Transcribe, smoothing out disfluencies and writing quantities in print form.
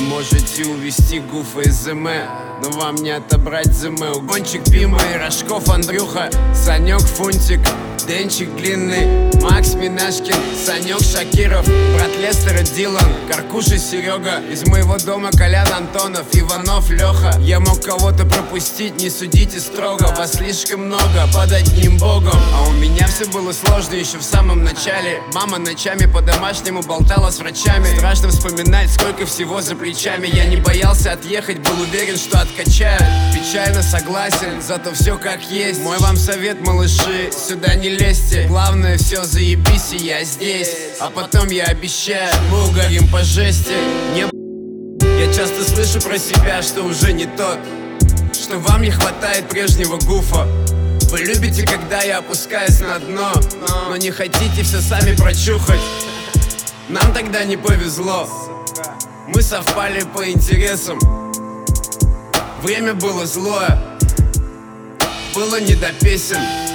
можете увести Гуфа из ЗМ, но вам не отобрать ЗМ. Угончик Бима и Рожков Андрюха, Санек Фунтик, Денчик Длинный, Макс Минашкин, Санек Шакиров, брат Лестера Дилан, Каркуша Серега, из моего дома Колян Антонов, Иванов Леха. Я мог кого-то пропустить, не судите строго, вас слишком много под одним богом. А у меня все было сложно еще в самом начале. Мама ночами по-домашнему болтала с врачами. Страшно вспоминать, сколько всего за плечами. Я не боялся отъехать, был уверен, что откачаю. Печально согласен, зато все как есть. Мой вам совет, малыши, сюда не лезьте. Главное, все заебись, и я здесь. А потом я обещаю, мы угорим по жести. Я часто слышу про себя, что уже не тот, что вам не хватает прежнего Гуфа. Вы любите, когда я опускаюсь на дно, но не хотите все сами прочухать. Нам тогда не повезло, мы совпали по интересам. Время было злое, было не до песен.